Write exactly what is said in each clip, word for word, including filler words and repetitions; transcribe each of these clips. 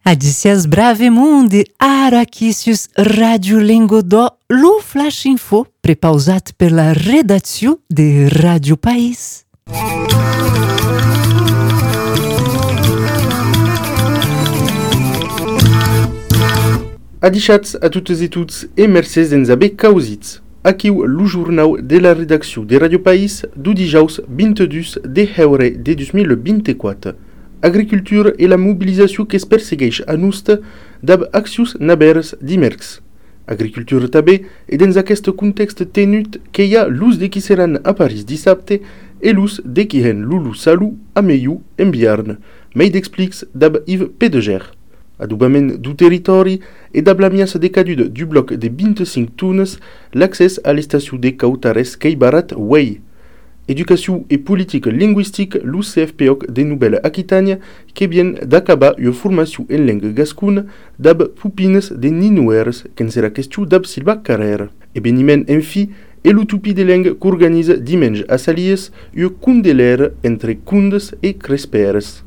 Adicias bravemundi, ara quisius Radio Lingo do Lu Flash Info, prepausat per la redazione de Radio País. Adichatz à toutes et toutes et merci d'enzabe kausitz. Akiu le journal de la rédaction de Radio País du dijaus vintedus de heure de deux mille vingt-quatre. Agriculture et la mobilisation que persegueix a nusta dab actius nabers dimercs. Agriculture tabé et dans aquest contexte tenut que y a l'us de qui seran a Paris dissabte et l'us de qui hen Loulou Salou a Meiu en Biarn. Meid expliques dab Yves Pédeger. Adoubament du territori et dab l'amias de cadude du bloc de vingt-cinq tunes l'accès à l'estation de Cautares Keibarat Way. Éducation et politique linguistique, l'U C F P O C de Nouvelle-Aquitaine, qui vient d'acabar une formation en langue gascune d'ab pupines de ninouers, qu'en sera question d'ab silva carrère. Événement en fi, et l'utopie de langue qu'organise dimanche à Salies, une cundelaire entre cundes et crespères.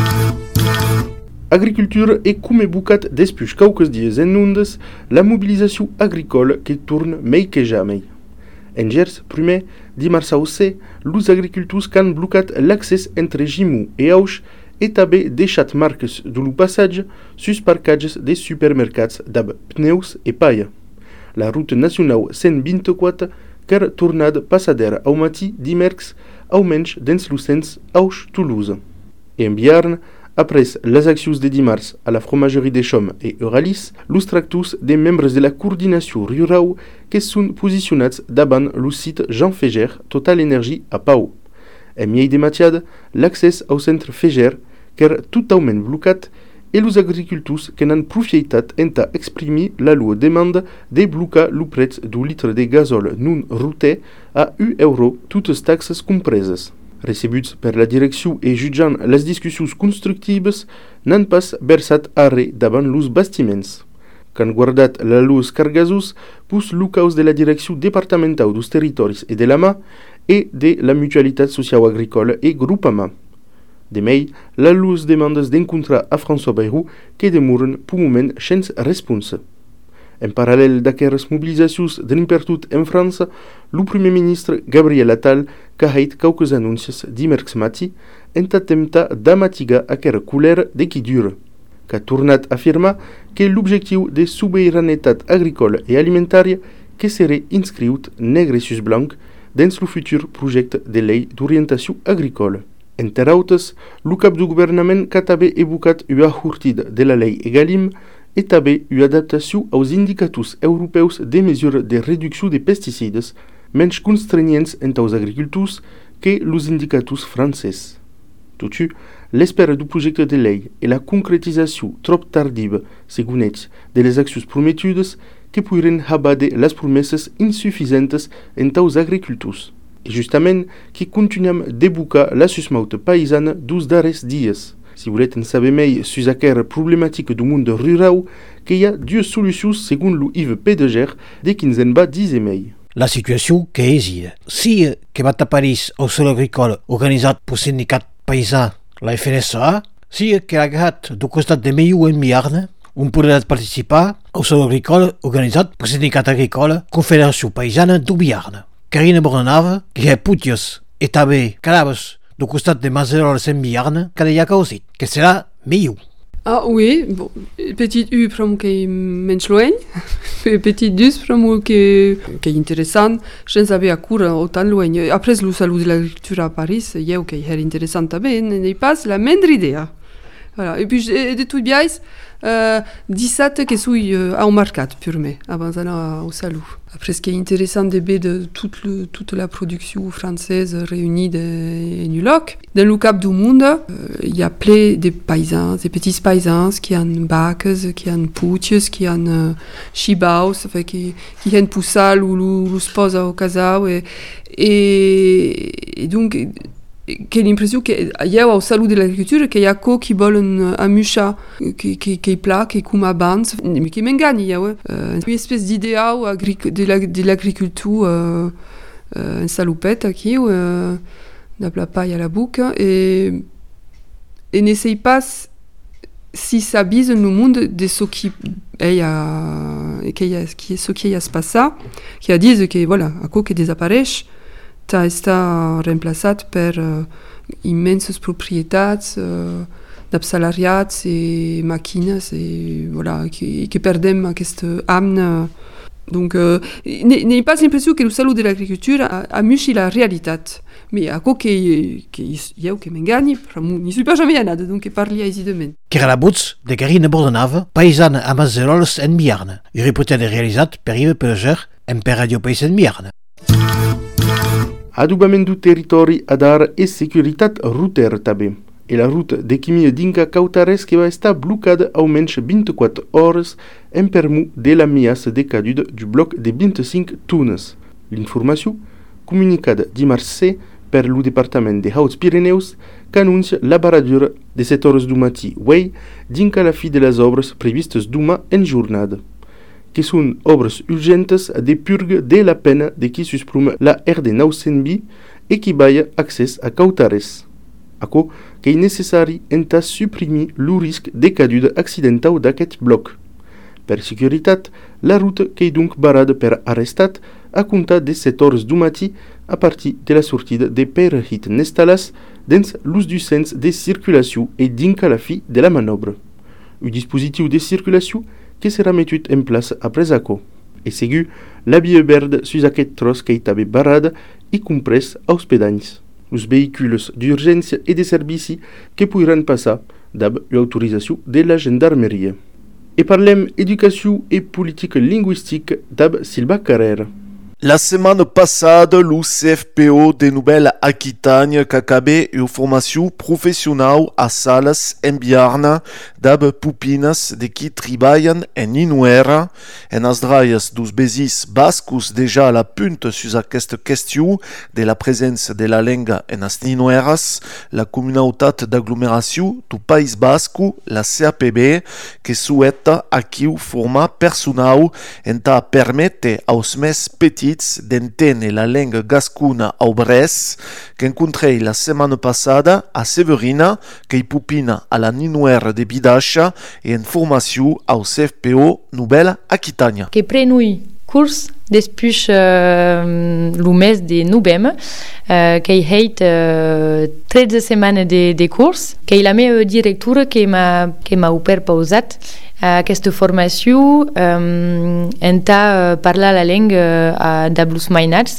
Agriculture et comme boucat d'espuche quelques dies en nundes, la mobilisation agricole qui tourne mais que jamais. En Gers, primer, dimarts au C, los agricultors can blocat l'accès entre Gimou et Auch et també deixat marques de lo passatge sus parcatges des supermercats d'ab pneus et paille. La route nacional cent vingt-quatre car tornad passadera au matí dimercs au menys dins lo sens Auch-Toulouse. Et en Biarn, après les actions de dimarts à la fromagerie des Chaumes et Euralis, los tractus des membres de la coordination rurale qui sont positionnats davant le site Jean Feger Total Énergie à Pau. En miei de matiad, l'accès au centre Feger, car totalement blocat, et los agricultors qui n'han profitat enta exprimer la loi demande de blocar le prix du litre de gazole non routé à un euro, toutes taxes compreses. Recebuts per la direcció e jutjant les discussions constructives, n'han pas versat arre davant los bastiments. Qu'han guardat la luz cargasos, pus l'ucaus de la direcció departamental dos territoris e de la mà e de la mutualitat social agricole e grupama. De mei, la luz demandes d'encontrar a François Bayrou que demoren pu moment sens responsa. En parallèle d'aquestes mobilisacions d'impertut en França, le Premier ministre Gabriel Attal ha fait quelques annonces dimarts matí en attempta d'amatigar aquera colère de qui dure, qu'a tornat a afirmar que l'objectiu de souveranetat agricole et alimentaire que serait inscrit negre sus blanc dans le futur projecte de lei d'orientació agricole. Entre autres, le cap du gouvernement qu'a també evocat una hurtida de la lei Egalim et també une adaptació aux indicators europeus de mesures de réduction des pesticides, menys constrenyents entre els agricultors que los indicators francesos. Totu, l'espera du projecte de lei et la concrétisation trop tardive, segons ells, de les accions prometudes que pourraient abader les promesses insuffisantes entre els agricultors. Et justament, qui continuem d'évocar la susmaute paisana dos darrers dies. Si vous voulez en saber mai sur aquella problématique du monde rural, qu'il y a deux solutions selon le Yves Pédeger de qui en va dire mai. La situation que és si que va a París au sol agricole organitzat pel sindicat paisà, la F N S A, si que ha agarrat du costat de Meiu en Biarn, on podrà participar au sol agricole organitzat pel sindicat agricole Confederació Paisana du Biarn. Carina Boranava, que ha putios et també carabes du costat de Mazeroles en Biarn, que hi ha causit, que serà Meiu. Ah oui, bon, petit U from que menys loin, petit dus from que que interessant, sense haver a cura o tan loin. Après le salut de l'agriculture à Paris, il y a que est intéressant també, n'est pas la moindre idée. Voilà. Et puis de tout bien, euh, dix-sept que suis euh, au marcat purement avant d'aller au salut. Après ce qui est intéressant de B de toute le, toute la production française réunie de New York. Dans le cap du monde, euh, il y a plein de paysans, des petits paysans qui ont bacs, qui ont putios, qui ont euh, chibaus, enfin, qui qui ont poussal ou le sposa au casau et, et, et donc che l'impression che io ho saluto dell'agricoltura che ha co chi vogliono amusciare che che che pla che come avanza che mi ingagni io eh una specie di idea dell'agricoltura in salupetta qui da la paille à la bouche et et n'essaye pas si s'abise no mundo de so qui est a qui est qui est ce qui se passa, qui a dit que voilà, a co que desapareix, ta està reemplaçat per uh, immenses propietats uh, d'absalariats i màquines i voilà, que, que perdem aquest amne. Donc, euh, n'est pas l'impression que le salut de l'agriculture a, a muchi la realitat. Mais à quoi qu'il y a que m'engagni, n'y suis pas jamais à nada, donc parli aisidament. Keralabuts de Carina Bordenave, paisana a Mazerols en Miarne, i reportage realitzat per Ive Pelger en per Radio País en Miarne. Adubamendu territori adar e securitat ruter tabe. E la route de Kimi Dinka Cautares que va estar bloquada almenys vinte-quatre hores en permu de la miaça de cadude du bloc de vingt-cinc tunes. L'informació, comunicada dimarts per lo Departament de Hauts Pirineus, que anuncia la baradura de set hores du matí uei dinca la fi de les obres previstes duma en jornada, que són obres urgentes de purga de la pena de qui suspruma la R D nou cents vint e qui baia accés a Cautares. Aco que è necessari enta suprimir lo risc de caduda accidental d'aquest bloc. Per securitat, la route que è donc barada per arrestat a comptar de set hores du matí a partir de la sortida de Perahit Nestalas dins l'ús du sens de circulació e dinca la fi de la manobra. Un dispositiu de circulació que serà metut en place après aco, e segu la via verde sus aquest tros que hi tabe barada i comprès als pedanys. Los véhicules d'urgència e de servici que podran passar dab l'autorització de la gendarmeria. E parlem educació e política lingüística dab Silva Carrera. La semana passada, o C F P O de Nouvelle-Aquitânia que acabé a formação profissional a salas em Biarna dab pupinas de que trabalham em Inuera, en as draias dos besis bascos déjà a la punta sus aquesta questão de la presença de la lenga en as Inueras, la comunitat d'aglomeració do País Basco, la C A P B, que souhaita aqui formar personal enta permette aos més petits d'entendre la lenga gascuna au Brès, que encontrei la semana passada a Severina, que hi pupina a la Ninuera de Bidacha e en formació au C F P O Nouvelle-Aquitânia. Que prenui curs després uh, lo mes de novembre, uh, que hi heit uh, tretze setmanes de, de curs, que la meva directora que m'ha que m'ha ofert pausat aquesta formació um, enta uh, parlar la lenga uh, d'ablos mainats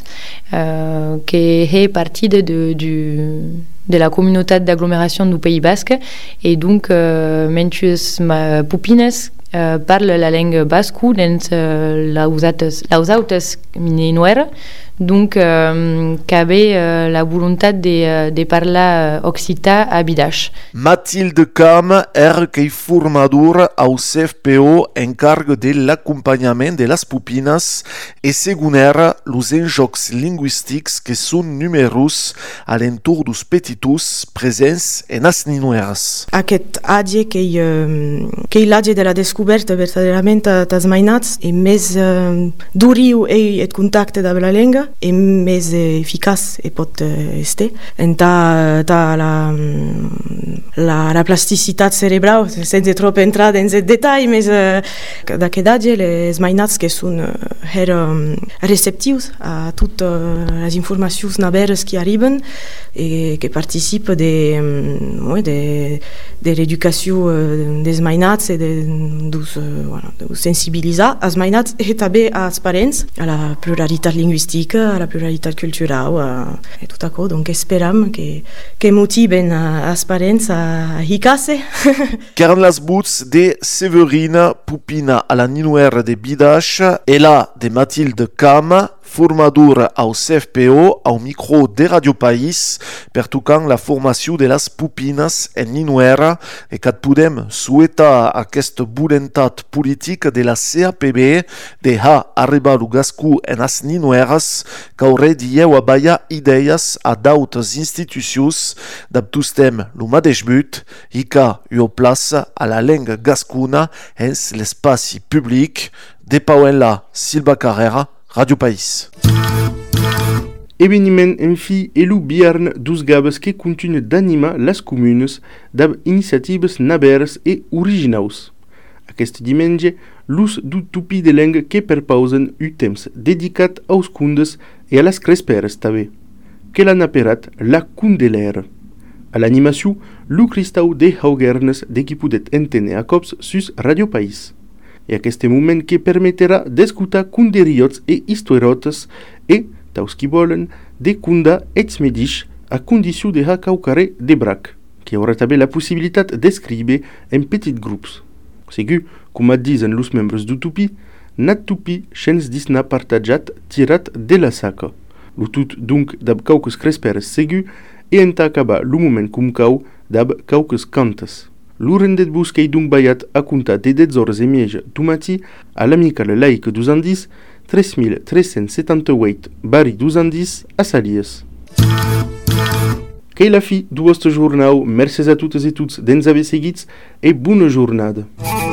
uh, que est partida de, du, de la communautat d'aglomeració du Pays Basc et donc uh, menys ma pupines uh, parla la lenga basco dins uh, les autes minuera, donc um, cabe uh, la volontat de, de parlar uh, occità a Bidache. Mathilde Cam er que formadora au C F P O encarga de l'acompanyament de les pupines e segon era los enjocs lingüístics que són numerosos a l'entorn dos petitus presents en as ninueres. Aquest age que hi, uh, que hi l'age de la descoberta verdaderament als mainats e més uh, duriu e et contacte de la lenga e més eficaç e pot estar. Enta ta la, la, la plasticitat cerebral, sense trop entrar dins el detall, més uh, d'aquest age, les mainats que són uh, receptius a totes les informacions noves que arriben i que participen de, um, de, de l'educació uh, dels mainats i de, dus, uh, bueno, de sensibilitzar els mainats i també als parents a la pluralitat lingüística, a la pluralitat cultural e tot això. Donc esperam que, que motiven als parents a hicar-se. Car les buts de Severina Pupina a la Ninuera de Bidache et la de Mathilde Cam, formadora au C F P O, au micro de Radio País, per tocant la formació de les pupines en Ninuera e que podem souhaitar aquesta voluntat política de la C A P B de ha arribar lo gascú en as Ninueres que haurà dieu a ballar idees a d'autres institucions d'abtustem lo mateix but i que ho plaça a la lenga gascuna en l'espai public de Pauenla Silva Carrera, Radio País. Eveniment en fi elu biarn dus gabes que continue d'animar las comunes d'ab iniciatives nabers e originaus. Aquest diumenge, l'ús d'utopi de lenga que perpausen u temps dedicat aus cundes e a las cresperes també, que l'han aperat la cundelera. A l'animació, l'u cristau de haugernes de qui podet entene a cops sus Radio País. E aquest moment que permetterà d'escutar cunderiots e historiotes e, taus qui volen, de cunda ets medix a condició de ha caucare de brac, que haurà també la possibilitat d'escriure en petits grups. Segur, com a disen los membres d'Utopi, nat tupi chens disna partajat tirat de la saca. Lo tout donc dab cauques cresperes segur e enta acaba lo moment cum cau dab cauques cantes. Lo rendet busquei donc baiat a contar de dez hores e miege du matí a l'amicale laique d'Uzandis tres mil tres cents setanta-huit bari d'Uzandis a Salies. Qu'ei la fi du vostre jornau, mercès a totes e tots d'ens haver seguits e bona jornada.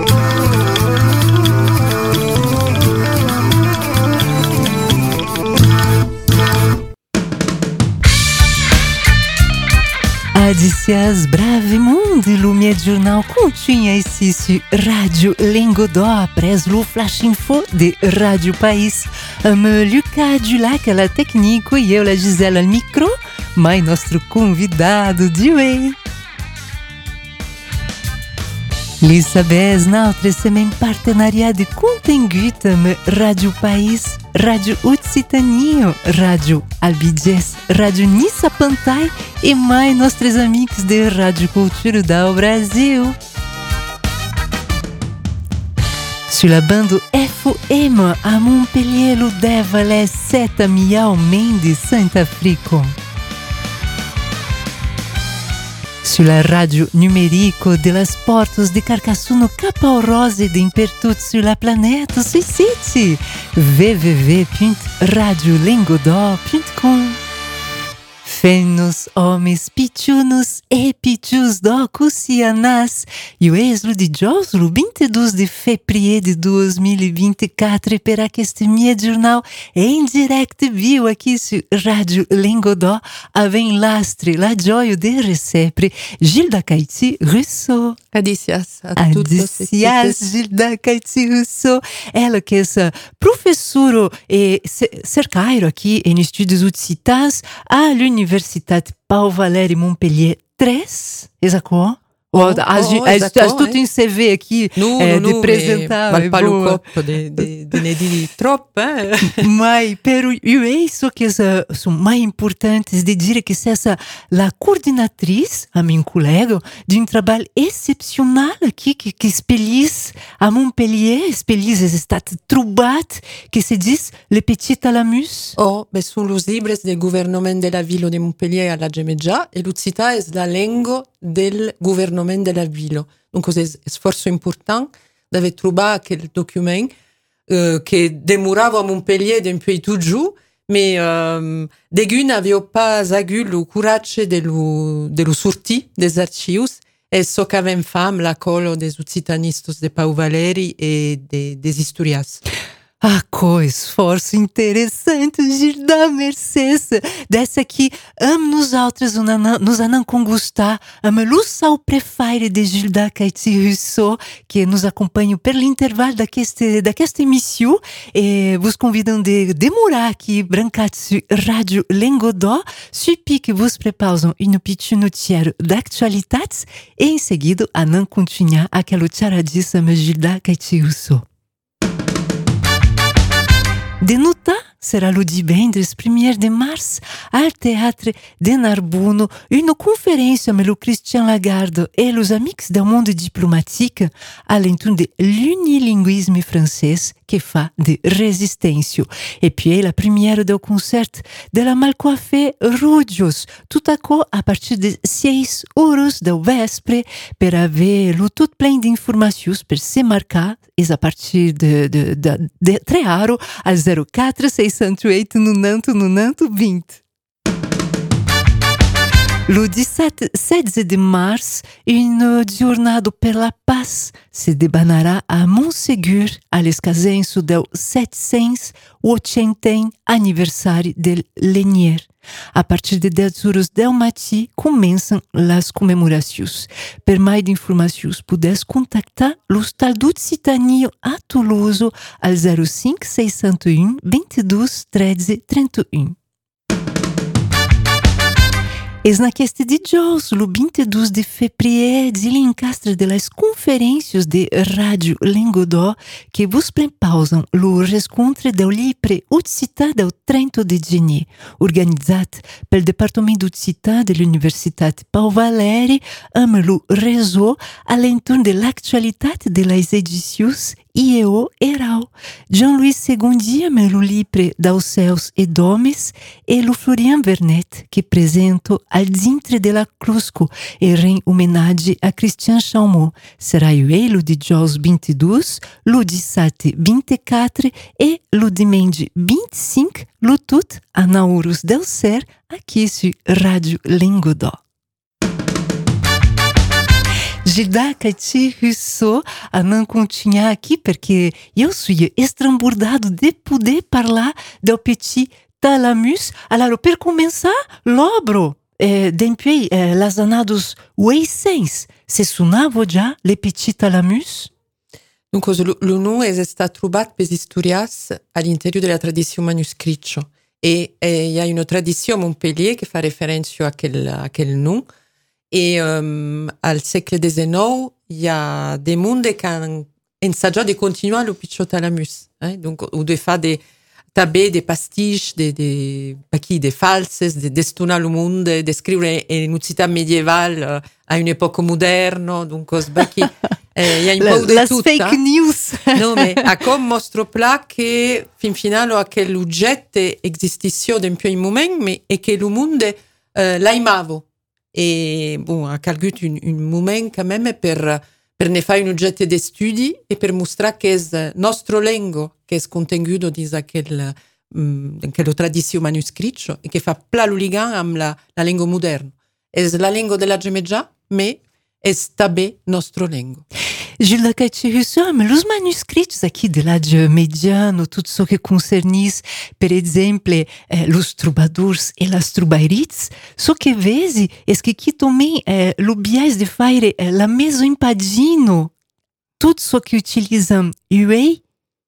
Adicias brave mundo, lo meu jornal continha ici sur Radio Lingodó apres lo flash info de Radio País. Am Luca Dulac a la técnico e eu la Gisela al micro, mais nosso convidado de hoje. Lisabes notre semaine partenariat de contengut am Radio País, Radio Occitania, Radio Albiges, Radio Nissa Pantai e mais nossos amigos de Radio Cultura do Brasil. Sur la bande F M à Montpellier, lo deva les sete miau de Santa Frico. Sur la radio numérico de las portas de Carcassonne Capao Rose de Impertut sur la planète sui siti w w w ponto radio lingodó ponto com. Fenos, homens, pichunos e pichus do Cusianás e o exlo de Joslo vinte e dois de février de dois mil e vinte e quatro para este meu jornal em direct viu aqui sur Radio Lingodó avec lastre la joia de recebre Gilda Caiti Rousseau. Adicias a tutti. Adicias Gilda Caiti Rousseau. Ela que é professora e cercairo aqui em Estudos Occitans à l'Université Universitat Pau Valéry Montpellier três, exato? Oh, as, oh, as, as, as tu tem C V aqui no, é, no, de no, apresentar. Mas para o copo de, de, de ne dire trop, hein? Mas, pero eu isso que são mais importantes de dizer que essa a coordenatriz, a minha colega, de um trabalho excepcional aqui, que, que espelhis a Montpellier, espelhis está troubat, que se diz Le Petit Alamus. Oh, ben sont os libres del gouvernement de la ville de Montpellier à la Gemegia e l'Occità è la lingua del gouvernement de la ville. Donc, c'est un sforzo important d'avoir trouvé quel document euh, qui demorava à Montpellier depuis toujours, mais euh, degun n'avait pas eu le courage de le, de le sortir des archives et ce qu'avait fait la colle des occitanistes de Pau Valéry et des, des historias. Ah, que esforço interessante, Gilda Mercedes. Dessa aqui, amo nos outros, nos anam com gostar, amo luz ao prefeire de Gilda Caiti Rousseau, que nos acompanha pelo intervalo daqueste, daquesta emissão, e vos convidam de demorar aqui, brancat sur Radio Lingodó, supi que vos prepausam um pitch noticiário d'actualitats, e em seguida, anam continuar aquela charadissa, amo Gilda Caiti Rousseau. De nota será le divendres premier de mars al Teatre de Narbonne une conférence avec le Christian Lagarde et les amis du monde diplomatique à l'entour de l'unilinguisme français qui fait de résistance. Et puis la première du concert de la malcoiffée Rudios, tout à coup à partir de seis horas do vespre per avoir le tout plein d'informations per se marcar et à partir de, de, de, de trearo al zero quatro seis zero oito nonanto nonanto vinte. Le dix-sept seize de mars, une jornada per la paz se debanará a Monsegur a l'escasenço del setecentos oitenta aniversário del Lenier. A partir de dez horas del matí começam as comemorações. Per mais informações, podes contactar l'Hostal d'Occitanie a Toulouse al zero cinco seis zero um, vinte e dois, treze, trinta e um. Es naqueste dijous, o vinte e dois de fevereiro, de l'encastre de las conferências de Rádio Lingodó, que vos prepausam o rescontre del Livre Occità del trinta de gener, organitzat pel Departament d'Occità de l'Universitat Pau Valeri, amb lo réseau a l'entorn de l'actualitat de les edicions I E O Erau. Jean-Louis Segondi amb lo Livre dels Céus e d'Homes e lo Florian Vernet, que presento al dintre de la Crusco e rem homenatge a Christian Chaumont. Serà iuei lo dijous vinte e dois, lo dissabte vinte e quatre e lo diumenge vinte e cinc, lo tot a Naurus del Ser, aqui sur Rádio Lingodó. Gilda Cati Rousseau a não continuar aqui porque eu sou estrambordado de poder falar do petit thalamus. Alors, per começar, l'obro eh, depuis eh, les années oitocentos, se sonava já le petit thalamus? Donc, le, le nom est stato trovato per historias all'interno della tradizione manoscritta. E il y a une tradition à Montpellier qui fait référence à quel, à quel nom. Et um, al segle dix-neuf, il y a des mondes qui ont ensaggiato de continuer le picciothalamus. Eh? Donc, ou de faire des tabés, des pastiches, des, des, des falses, de destourner le monde, d'écrire une Occità médiévale uh, à une époque moderne. Donc, il eh, y a un la, peu de las tout. Fake hein? news. Non, mais a comme mostre plat que, fin finale, a quel oggetto existisce depuis un moment, mais et que le monde uh, l'aimava. Et bon, a calgut un, un moment quand même per, per ne fare un oggetto di studi e per mostrare che è nostro lengo che è contenuto in quella um, tradizione manoscritta e che fa pla ligan amb la, la lingua moderna. È la lingua della Gemeggia, ma è també nostro lengo. Gilda Cati Rousseau, mas os manuscritos aqui de l'Age Mediano, tudo isso que concernis, per exemplo, eh, os troubadours e las troubairites, só que vezi é que aqui também eh, o biais de faire eh, la mesma impadino, tudo isso que utilizam uei,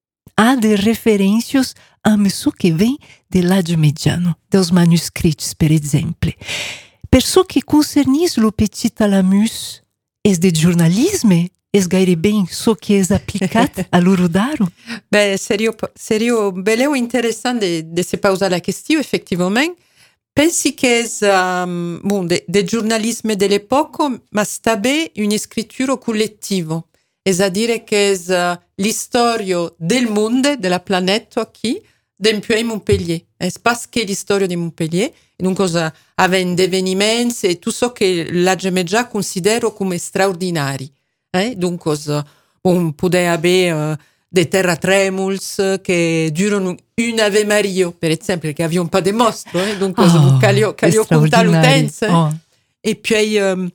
há de referências a isso que vem de l'Age Mediano, dos manuscritos, per exemplo. Per so que concernis o petit thalamus, é de jornalisme, es gaire ben so che es applicat a l'Urodaro? Ben, serio, serio beleu interessant de, de se pausar la question, effectivement. Pensi che es, um, bon, de, de giornalisme de l'epoca, ma també une scrittura collettiva. Es a dire che es uh, l'istoria del mondo, della planeta qui, d'empuei Montpellier. Es pas che l'istoria di Montpellier, donc uh, avem d'eveniments e tutto ciò che la Gemeggia considero come straordinari. Eh? Donc, on pouvait avoir uh, des terratremols qui durent une Ave Maria, per exemple, qui n'avions pas de mostre. Eh? Donc, oh, calio, calio conta l'utenza. Oh. Et puis, um,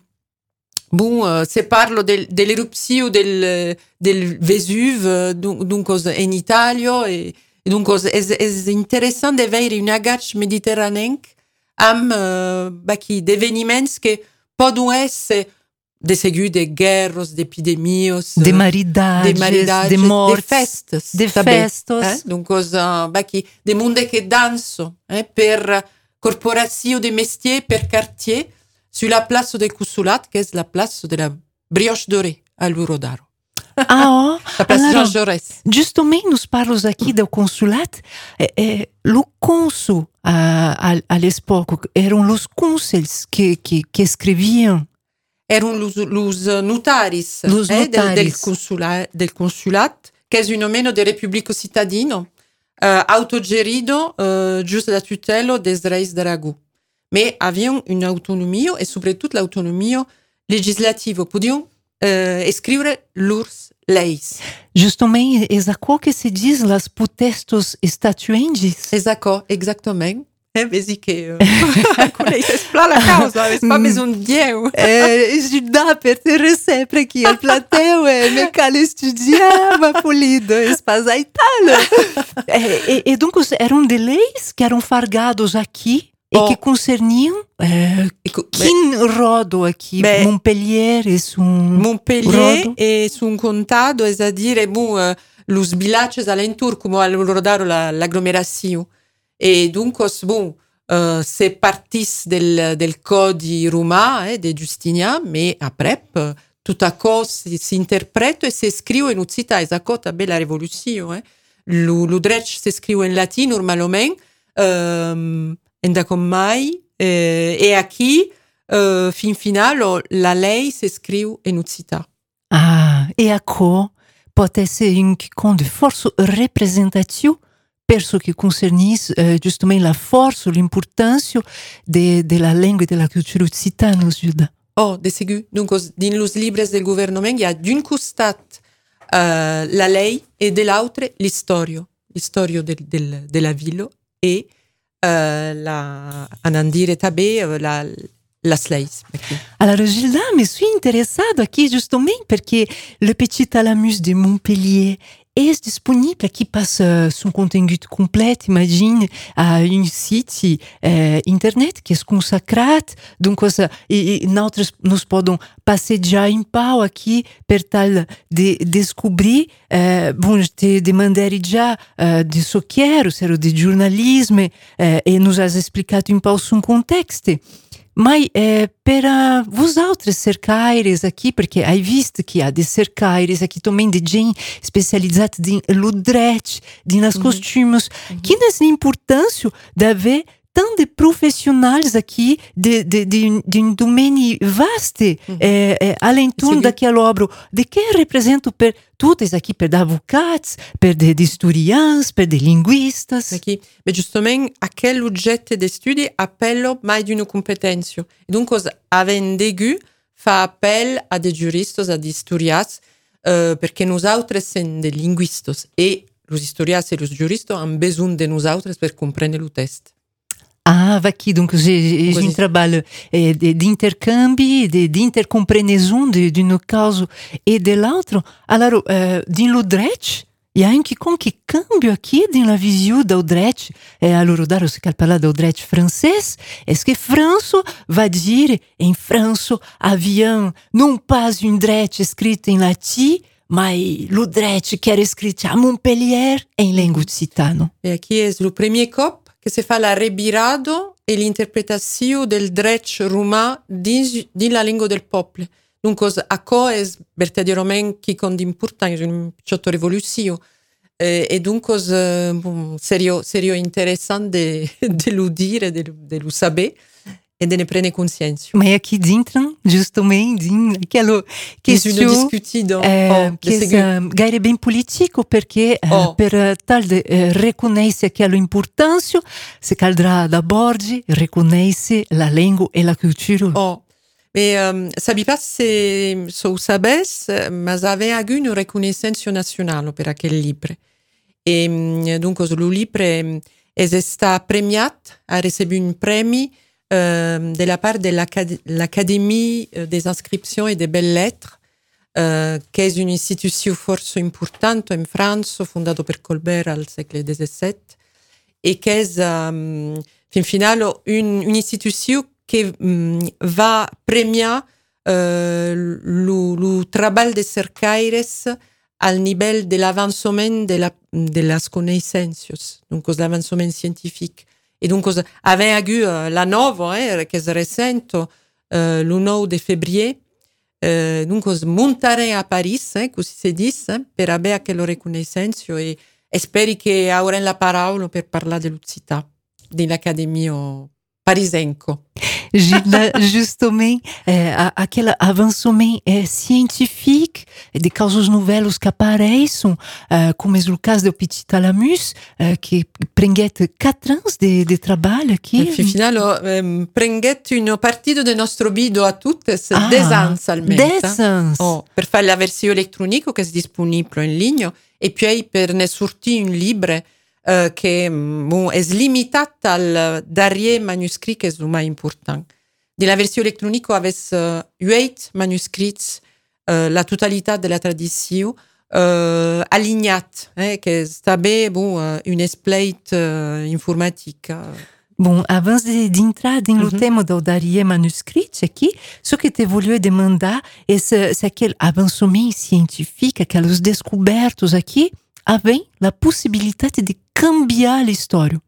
bon, uh, se parlo del, dell'erupzione del, del Vesuve, donc, donc in Italia, et, et donc, è interessant de vedere un agach mediterraneo amb uh, baki, d'événements che possono essere de seguir de guerras, de epidemias, de maridages, de, maridages, de morts, de festas, de festos, eh? Donc, uh, baki, de monde che danso eh? per corporazioni de métiers, per quartier, sur la place del Consulat, che è la place de la brioche dorée à l'Urodaro. Ah, oh, la place allora, Jean Jaurès. Justamente nos parlos aqui do consulat, eh, eh, lo consul uh, all'epoca erano los consuls che, che, che scriviam. Erano los, los notaris, los eh, notaris. Del, del, consula, del consulat, che è un nomeno de Repubblica cittadino, uh, autogerido uh, giusto da tutela des reis d'Aragó. Mais aviam un'autonomia e soprattutto l'autonomia legislativa. Podiam uh, scrivere lors leis. Justamente, é a qual que se diz las potestas statuendis. Esatto, exactamente. Eh, vezi che uh, lei espla la causa, avesse pas besoin de Dieu. Eh, Gilda, per te sempre aqui al plateu, e me cale studiava polido, espasaitalo. E, e, e dunque erano de leis que eram fargados aqui e oh. que concerniam eh, quin rodo aqui, beh, Montpellier e un Montpellier rodo. e su un contado, es a dire, bon, uh, los villages alentour, come al rodaro la, l'agglomération. Et donc, bon, euh, c'est parti del, del codi Roma, eh, de Justinien, mais après, tout à coup, s'interprète et s'écrit en uzzita, et ça cote belle la révolution. Eh. Le, le dretch s'écrit en latin, normalement, euh, en da com mai, euh, et aquí, euh, fin final, la lei s'écrit en uzzita. Ah, e a co pode ser um que com de força representativo perso que concernis uh, justamente la força, l'importância de, de la língua e de la cultura occitana, Gilda. Oh, de segur. Donc, dans los libres del gouvernement, il y a d'un costat uh, la lei et de l'autre l'historia. L'historia de, de, de la ville et uh, la, en dire també uh, la, las leis. Alors, Gilda, me suis interessado aqui justamente porque le petit Talamus de Montpellier é disponível aqui para son conteúdo completo, imagine, a um site eh, internet que é consacrado, donc e, e nós nos podemos passejar em pau aqui per tal de descobrir, eh, bom, de, de maneira já eh, de soquero, ser de jornalismo, eh, e nos has explicado em pau son contexto. Mas é, para vos outros cercaires aqui, porque hai visto que há de cercaires aqui também de gente especializada em ludret, de nas uhum. costumes, uhum. que é a importância de haver tanto de profissionais aqui de, de, de, de um domínio vasto, uhum. é, é, além tudo daquela obra, de que represento per todos aqui, per de advocados, per de, de historians, per de linguistas. Aqui, mas justamente aquele objeto de estudo appella mais de uma competência. E donc, avendegu fa appel a de juristas, a de historias, uh, porque nós outros somos de linguistas e os historias e os juristas têm besoin de nós outros para compreender o texto. Ah, aqui, donc j'ai un travail eh, de, de intercâmbio, de, de intercompreensão de, de um caso e de l'autre. Alors, euh, dans le dret, il y a un qui com que cambio aqui dans la vision do dret. Eh, alors, daro se cal parlar do dret francês, est-ce que France va dire, em France, havia non pas un dret escrito em latim, mas le dret que era escrito a Montpellier em língua occitana. E aqui é o primeiro cop che si fa la rebirado e l'interpretazione del dret romà din la lingua del popolo. Dunque, a co è verdaderamente chi con d'importanza, un piccotto rivoluzione. E, e dunque, bon, serio, serio interessante de, de lo dire, de, de lo sapere e de ne prendere coscienza. Mas aqui dentro, justamente, aquela questão discutido, é, oh, que é gaire bem político, porque oh. per tal de uh, reconhecer aquela importância, se caldrà d'abord reconhecer la língua e la cultura. Oh. Mais um, sabi pas se so sabes, mas ave alguna reconnaissance nationale per aquel livre. E donc lo livre es sta premiat, a reçu un premi Euh, de la part de l'Académie des inscriptions et des belles-lettres, euh, qui est une institution force importante en France, fondée par Colbert al siècle dix-sept, et qui est, euh, fin final, une, une institution qui um, va premier euh, le, le travail des cercaires al niveau de l'avancement de, la, de las connaissances, donc l'avancement scientifique. Et donc, avec eu uh, la nova, eh, che è recente, uh, le nove de février, uh, donc, montare a Paris, eh, così si dice, eh, per avere quella riconoscenza e, e speri che avremo la parola per parlare dell'Occità, dell'Accademia parisenco. Gilda, justamente, é, aquele avançamento é, científico de causas novelas que aparecem, é, como é o caso do Petit Talamus, é, que prendete quatro anos de, de trabalho aqui. E, final, um, prendete una partita del nostro video a tutte, ah, dez anos almeno. dez anos. Oh, per fare la versione elettronica che è disponibile in linea, e poi per ne sortire un libro uh, que bon, è limitat al darrier manuscrit che è il più importante. Nella versione elettronica avesse uh, huit manuscrits, uh, la totalità della tradizione, uh, alignat, eh, che sta bé bon, uh, un esplate uh, informatica. Bom, avant de, de entrar no uhum. tema do Darrier manuscrito aqui, só que te voulais demandar é se, se aquele avançamento científico, aquelas descobertas aqui, havem a possibilidade de cambiar a história.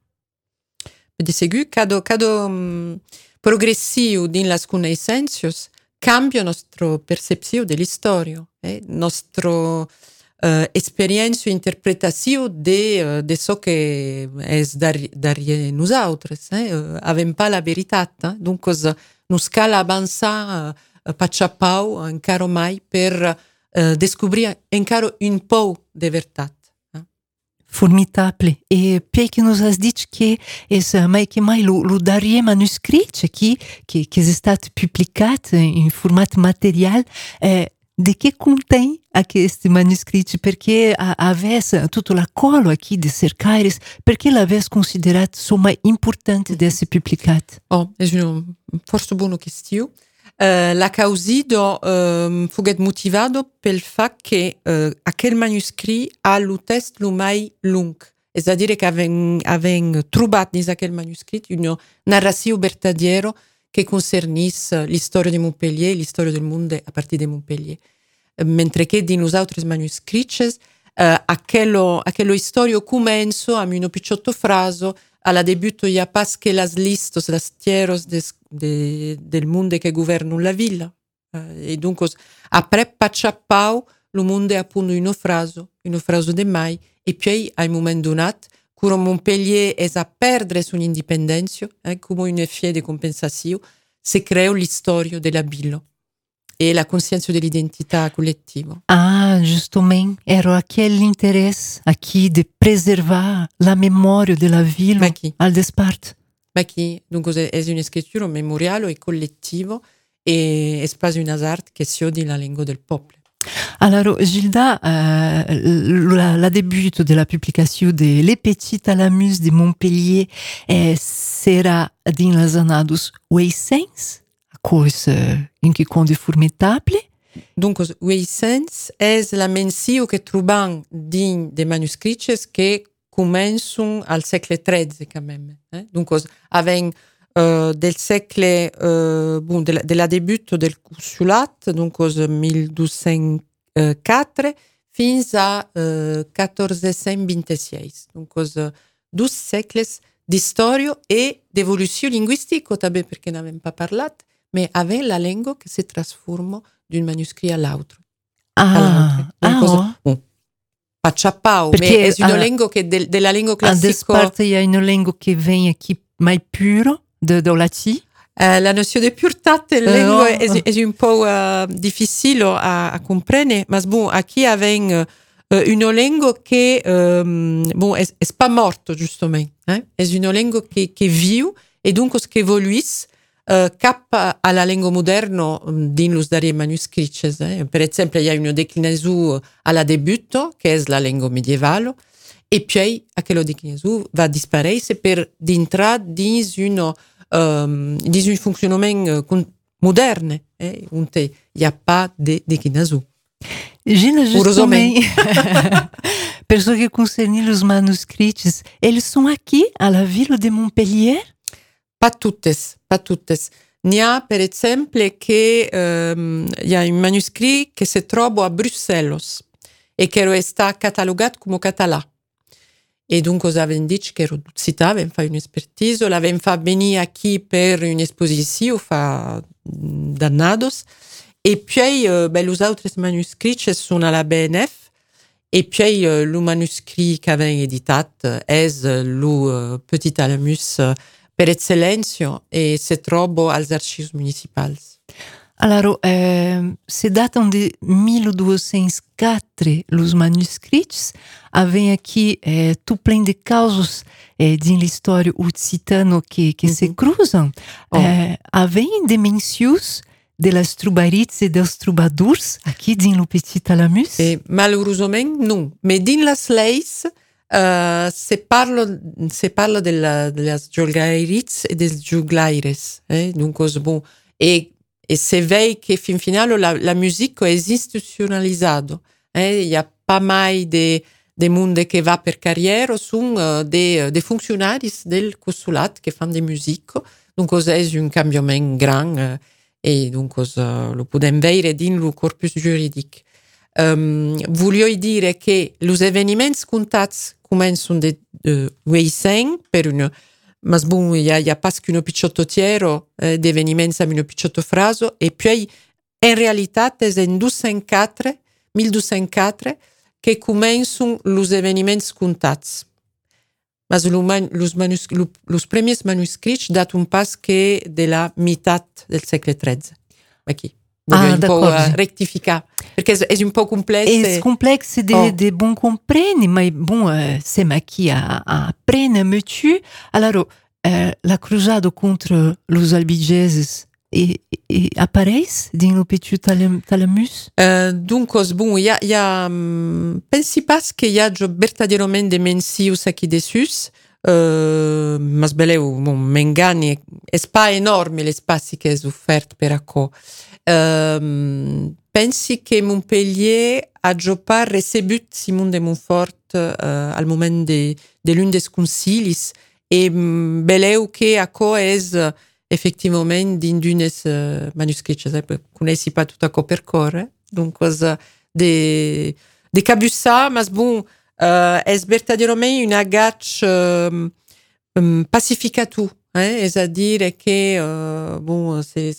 De seguir, cada, cada um, progressivo nas conhecências cambia nossa percepção da história, eh? nossa Uh, experiência e interpretação de, uh, de ce que é derrière nous autres. Eh? Uh, avem pas la veritat. Eh? Donc, uh, nos cal avançar uh, patxapau encara mai per uh, descobrir encara un pou de veritat. Eh? Formidable. E poi que nos has dit que é mai que mai o, o darrier manuscrit aqui, que, que é stato publicat em formato material, eh, de que contém este manuscrito? Perché avesse tutto l'accordo aqui de cercaires, perché l'avesse considerato somma importante de essere pubblicato? Oh, è una forse buona questione. Uh, la causido um, fuget motivato pel fatto che uh, aquel manuscrit ha lo testo lo mai lung. Es a dire che aven, aven trobat in aquel manuscrit una narrazione vertadiera che concernisse l'istoria di Montpellier, l'istoria del mondo a partire di Montpellier. Mentre che di nos altri manoscritti, uh, aquello, aquello storia comenzo a un picciotto fraso, alla debutto ja pas che las listos, las tierras de, de, del mondo che governano la villa. Uh, e dunque, après pacciappau, lo mondo è appunto una frase, una frase de mai, e poi, a un momento donato, Curo Montpellier è a perdere son indipendenza, eh, come un effet de compensazione, si crea l'istoria della villa e la coscienza dell'identità collettiva. Ah, justamente, era aquele interesse aqui de preservar la memoria della villa al despart. Ma qui, dunque, è una scrittura memoriale e collettiva e è quasi una arte che si odia la lingua del popolo. Alors, Gilda, euh, la, la début de la publication de Les Petites Alamus de Montpellier eh, será dans les années oitocentos, a coisa in que conde formidable. Donc, oitocentos è la menzione che troviamo in dei manoscritti che cominciano al secolo tredze, quand même. Eh? Donc, avec Uh, del secolo uh, bon, de, la, de la debut del consulat, donc aux mille deux cent quatre fins a uh, quatorze cent vingt-six. Donc aux uh, douze secles d'historia e d'evoluzione linguistica, també perché n'avem pas parlat, mais avec la lingua che si trasforma d'un manuscrit à l'autre. Ah, ah cosa, oh. Bon, pacciappau, ma è una uh, lingua che de, della lingua classica... A parte è una lingua che viene qui mai puro, de, de latin. Uh, la nozione di puretat della lingua uh, oh. è, è un po' uh, difficile a, a comprendere, ma bon, qui avem uh, una lingua che um, bon, è, è pas morta, giustamente. Eh? È una lingua che, che vive e dunque che evoluisce uh, cap alla lingua moderna um, din los darrier manoscritti. Eh? Per esempio, il y a una declinazione alla debutto, che è la lingua medievale, e poi aquella declinazione va a disparere per entrare in una Um, di un funzionamento uh, moderne, eh, onde il n'y a pas de déclinaison. Gina, justamente, per ce qui concerne os manuscritos, eles são aqui, à la ville de Montpellier? Pas toutes, pas toutes. Il y a, per esempio, che um, il y a un manuscrit che si trova a Bruxelles e che è stato catalogato come català. E dunque avevamo detto che ero città, avevamo fatto un'espertise, l'avevamo fatto venire qui per un'esposizione, fa dannados. E poi, uh, beh, gli altri manoscritti sono alla B N F, e poi uh, il manoscritto che avevamo editato è il uh, Petit Alamus uh, per eccellenza e si trova agli archivi municipali. Alors, euh, se datam de mille deux cent quatre os manuscritos, havem aqui eh, tout plein de casos eh, de l'história occitana que, que mm-hmm. se cruzam. Oh. Eh, havem de menções de las trubarites e dels trubadors aqui dins le Petit Alamus? Eh, malheureusamente, não. Mas dins las leis uh, se parlo, se parlo della, delle giulgairis e des giuglaires, eh? Dunque, bon, e, e se vei che fin finale la, la musique è istituzionalizzata, eh? Il n'y a pas mai de, de monde che va per carriera, sono uh, de, de funzionari del consulat che fanno de musique, dunque è un cambiamento grande, uh, e dunque uh, lo podem vedere din lo corpus giuridic. Um, voglio dire che gli avvenimenti contati cominciano de uh, weisen per un ma bon il y a, y a pas qu'un picciottotiero eh, di avvenimenti a un picciotto fraso e poi in realtà è in duecentoquattro milleduecentoquattro che cominciano gli avvenimenti contati. Ma i primi manoscritti datano un pas che della metà del secolo tredici. Ma chi? Ah, un po' uh, rectificar, perché è un po' complesso. È complesso di oh. de bon comprendre, ma bon, euh, c'est ma qui a, a apprendre monsieur. Alors, euh, la cruzada contre los albigeses e, e apareix din lo petit talamus? Uh, dunque, bon, il y a, y a um, pensi pas che y a verdaderamente de mensius aqui dessus, uh, mas beleu, bon, mengani, è pas enorme l'espace che è offerto per acco. Um, pensi che Montpellier a già pas recebut Simon de Montfort uh, al moment de, de l'un des concilis e um, beleu che acco es uh, effectivament din d'unes uh, manuscrits, eh, coneixi pas tot acco per corre, donc uh, de, de cabussa, mas bon, uh, es verdaderament un agatch um, um, pacificato, eh, es a dire che uh, bon, c'est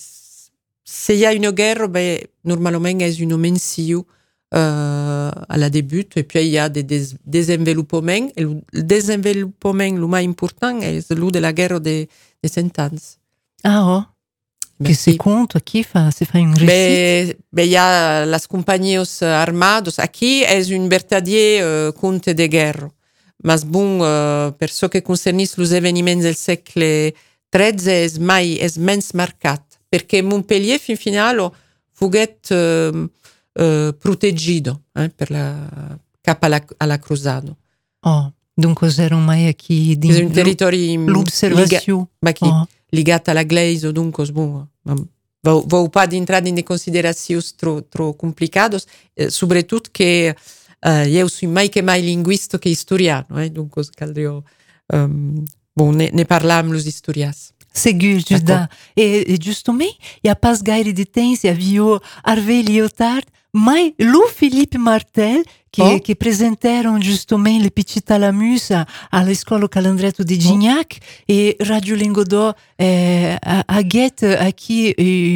se y a une guerre, ben, normalement, il y a une mensiu euh, à la début, et puis il y a des des désenvolupements. Et le désenvolupement le plus important est celui de la guerre des de Cent Ans. Ah, oh. Que se conta qui fa, se fa une récite? Ben, ben, il y a las compañíos armados. Aquí es un vertadier uh, conte de guerra. Mas bon, uh, per so che concernis los eveniments del segle tredici, es mai, es mens marcat. Perché Montpellier fin finale fuget uh, uh, proteggido eh, per la capa alla, alla cruzada. Oh, dunque erano mai aqui di un territorio l'observazione liga, oh. Legato alla Glaise, dunque bon, vou, vou pas entrare in considerazioni tro, tro complicados, eh, soprattutto che uh, io sono mai che mai linguista che historiano, eh, dunque caldrio um, bon, ne, ne parlam los historias. Segur, Juda. E, e justement, il n'y a pas gaire de temps, il y a Harvey Lyotard, mais Lou Philippe Martel, che, oh. che presentarono justement le petit talamus all'Escola Calandretto di Gignac, oh. e Radio Lingodò eh, a, a get aqui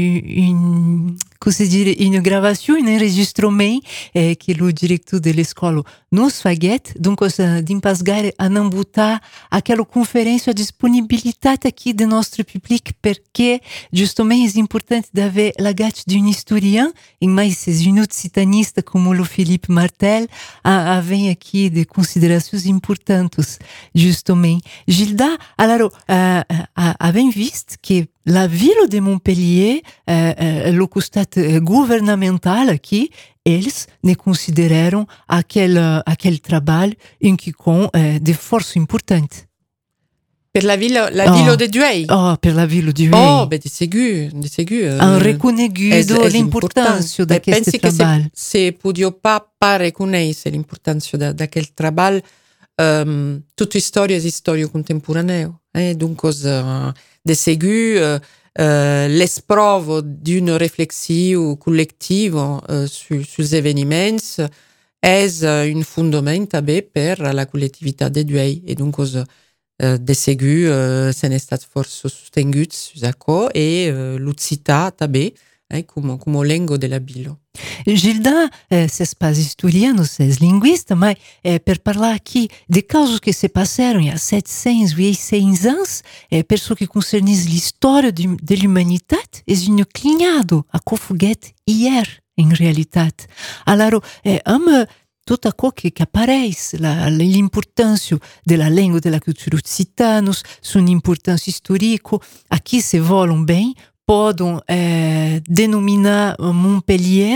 une, cosa dire, une gravation, un enregistrement eh, che lo direttore dell'escola nos faguet, donc din pas gaire a non buttar aquela conferência a disponibilità aqui do nostro público, perché justement è importante d'avere la gaccia di un historien, e mais c'est un occitanista como lo Philippe Martel, a, a vem aqui de considerações importantes, justement. Gilda, alors, uh, a, a vem visto que la ville de Montpellier, uh, uh, lo costat governamental aqui, eles ne consideram aquele, aquele trabalho em que com uh, de força importante. Per la ville, la ville oh. de Douai. Oh, per la ville de Douai. Oh, ben, de segur, de segur. Han reconeguto l'importanza di questo trabalho. Se, se podio pas pas reconnaître l'importanza da, da quel trabalho, um, tutta storia è storia contemporanea. Eh? Dunque, uh, de segur, uh, uh, l'esprovo d'une réflexion collective uh, su, sugli eventi è uh, un fondamento per la collettività de Douai. E dunque, Uh, de segur uh, se n'è stat forse sostengut su acco e uh, l'ucita també eh, come, come lengo della bilo. Gilda, eh, se pas historiano, se linguista, ma eh, per parlare qui de causes que se passaram il y a setecentos, oitocentos ans, eh, per so che concernis l'histoire de l'umanitat, es un clignado a cofuget hier, in realitat. Alors, eh, am tutto ciò che, che appareix, la, l'importanza della lingua, della cultura occitana, un'importanza storica, a chi se vogliono bene, possono eh, denominare Montpellier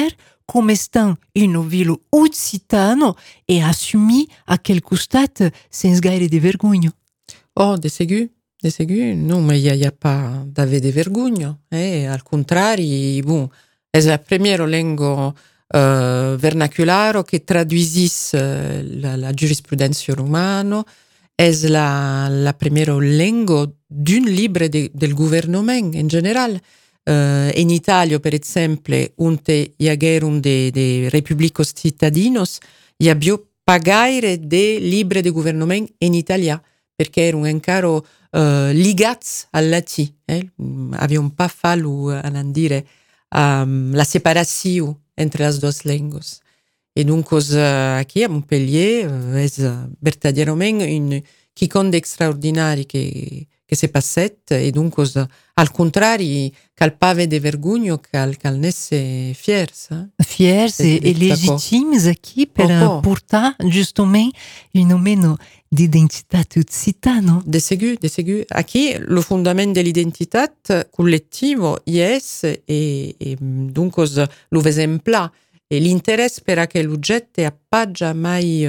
come sta in vilo occitano e assumi a quel costat senza gaire de vergogna. Oh, de segur, de segur, non, mais il n'y a, y a pas d'ave de vergogna. Eh? Al contrari, bon, è la prima lingua uh, vernaculare che traduisis uh, la, la giurisprudenza romana, è la, la prima lingua d'un libro de, del gouvernement in generale. Uh, in Italia, per esempio, unte iagerum de, de republicos cittadinos, i abbio pagaire de libri de gouvernement in Italia, perché erano ancora uh, ligati al latino. Eh? Abbiamo pas fallu, a dire, um, la separazione entre le due lingue. E dunque, uh, qui a Montpellier, uh, è verdaderamente un chiconde extraordinario che che se passet, e dunque, al contrario, cal pave de vergogno, cal, cal nesse fiers. Eh? Fiers e, e legitimes aqui per oh, oh. portar justamente un nome di identità occitano. De segur, de segur. Aquí, lo fondamento dell'identità collettivo è e, e dunque lo esemplar. E l'interesse per che l'oggetto appaggia mai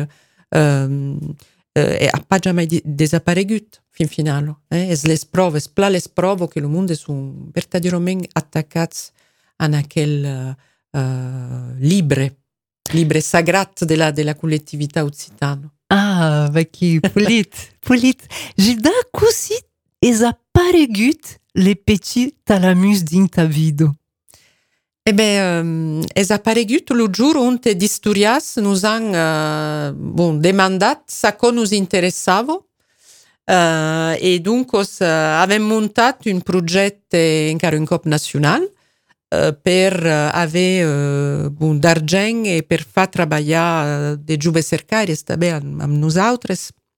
um, eh, appaggia mai desaparegut. Fin finale, eh? Es les prove, es pla les prove che lo mondo sono verdaderamente attaccati a quel uh, libre, libre sagrat della, della collettività occitana. Ah, vecchi, polit, polit. J'ai da così esaparegut le petit talamus d'inta vido. Eh ben, um, esaparegut lo giuro onte d'isturias nous han uh, bon, demandat sa co nous interessavo. Uh, e dunque uh, abbiamo montato un progetto ancora in cop nazionale uh, per uh, avere uh, bon, d'argent e per far lavorare uh, de giube cercari a noi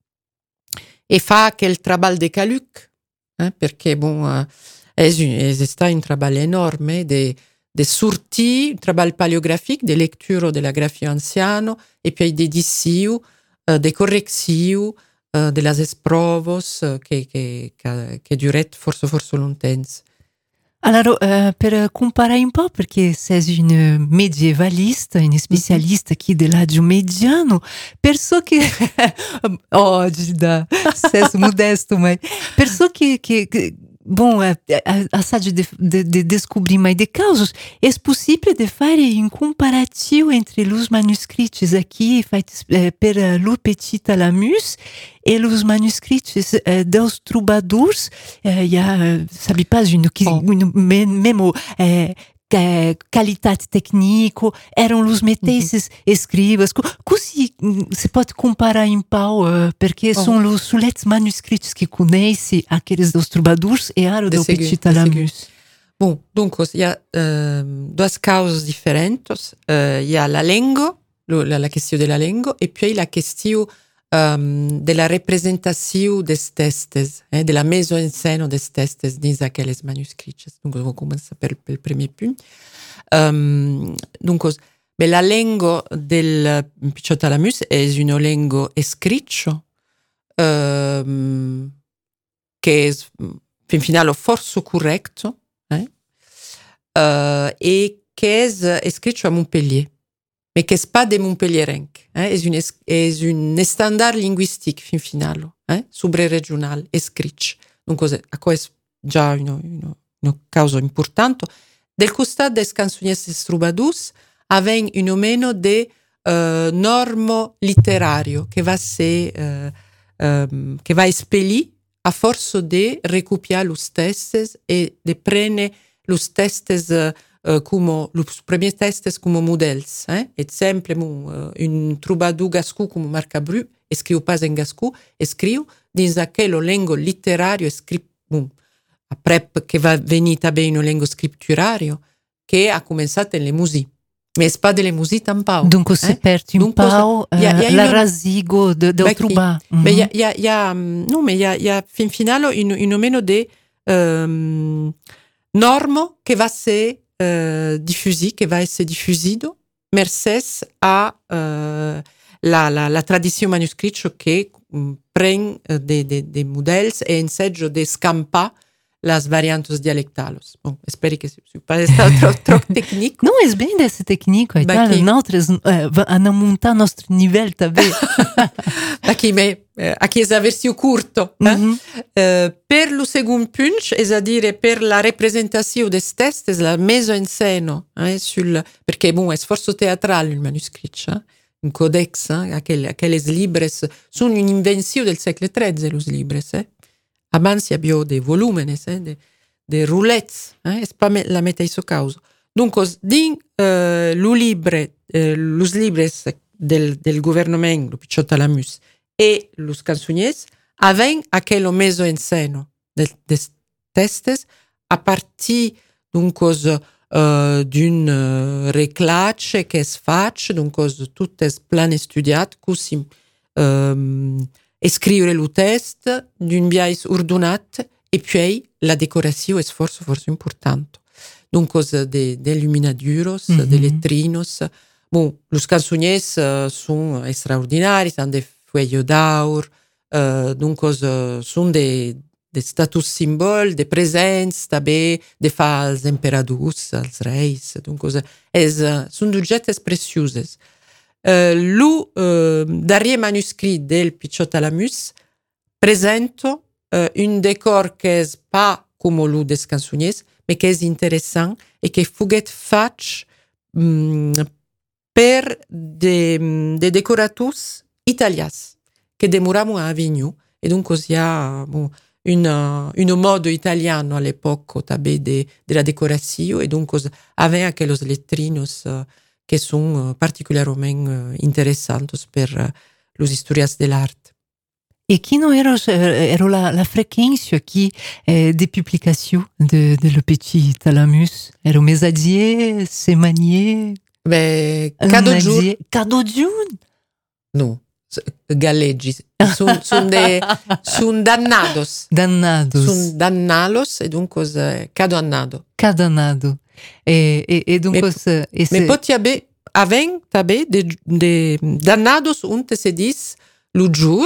e fa quel lavoro de caluc eh, perché bon, uh, è, è stato un lavoro enorme de, de sorti, un lavoro paleografico, de lectura della grafia anziano e poi de dissio, uh, de correzione Uh, de las esprovos uh, che, che, che, che duret forse forse longtemps. Alors, uh, per comparare un po', perché sei un medievalista, un specialista qui dell'agio mediano, perso che oggi da sei modesto, ma perso che, che, che bon, assaggio de, de, de descobrir mais de causas, é possível de fare un comparativo entre os manuscritos aqui feitos eh, per le petit Talamus e os manuscritos eh, dos troubadours. Il y a, sabe pas, une, oh. une même eh, qualitate tecnico, erano os metesses mm-hmm. escribas. Così si può comparare un po', uh, perché oh. sono os suletti manoscritti che conheci aqueles dos troubadours e aro do petit Talamus. Bon, dunque, il y a uh, due cause differenti. Il uh, y a la lingua, la, la questione della lingua, e poi la questione um, della rappresentazione des testes, eh, della mesa in scena des testes dins aqueles manuscrits. Donc, on commence per, per il primo punto. Um, donc, mais la lingua del Petit Talamus è una lingua scritta um, che è fin finale forse corretto eh? uh, e che è scritto a Montpellier. Mais che pas de Montpellierenc, eh? è un, è un standard linguistique fin finale, eh? Subregionale, è scritto. Dunque, questo è già una, una, una causa importante. Del costato des canzoniers troubadours, avem un o meno de uh, normo literario che va se uh, um, che va espelli a forza de recopiare los testes e de prene los testes uh, Uh, come los premiers testes come models, eh? Exemple, uh, un troubadour gascou come Marcabru scriu pas en gascou, scriu dins aquello lengo literario script, um, après che va venita bene un lengo scripturario che ha cominciato nelle musiche. Ma è pas delle musiche un po'. Dunque si perde un po' la rasigo del trouba. Ma il y a, no, ma il y a fin finale un, un o meno de um, normo che va se Uh, diffusi, che va essere diffusido mercés a uh, la, la, la tradizione manoscritta che um, prende uh, dei de, de modelli e inseggio di scampare las variantes dialectalos. Bom, espero que se pas estar tro, tro técnico. Não é bem desse técnico, e tal, nós a não montar nosso nível também. Aqui, mas aqui é a versão curta. Mm-hmm. Uh, per lo second punch, è a dire per la rappresentazione des testes, la mesa in scena, eh, sul, perché bon, è sforzo teatrale il manoscritto, eh? Un codex, eh? Aquel, aquelles libres, sono un'invenzione del secolo tredici, los libres, eh? Abans abbiamo dei volúmenes, eh? de, de roulettes, eh? Es pas la meteiso causa. Dunque, din uh, lo libre, uh, los libres del, del gouvernement, lo Pichot Talamus, e los canzoniers, avem aquello meso in scena des de testes a partir dunque uh, d'un uh, reclace che es fac, dunque tutto es plan studiat, così um, scrivere lo test d'un biais ordonat e poi la decorazione è forse forse importante. Dunque de, de illuminaduros, mm-hmm. de lettrinos. Bon, los canzoniers uh, sono straordinari, hanno de feuilles d'aur, Uh, donc uh, sunt de, de status symbol, de presents, també de fa als emperadors, als reis, donc uh, es, uh, sunt objectes preciuses. Uh, lo uh, darrier manuscrit del Pichot Talamus presento uh, un decor che es pas come lo des canzoniers, mais che es interessant e che fuget fac um, per de, de decorators italians che demoramo a Avignon, e dunque si ha bon, une, une mode italiano all'epoca també de, de la decorazione, e dunque aveva aquellos lettrinos uh, che sono uh, particolarmente uh, interessanti per uh, los historias dell'arte. E qui non era, era la, la frequência aqui eh, de publicação de, de Le Petit Talamus? Era o mesadier, semanier? Beh, cada giorno. Cada giorno? No. Galleggi sono son son dannados dannados sono dannados e dunque cada annado cada annado e e, e dunque me, e se... me poti abe aven tabe de, de dannados unte se dis lo jour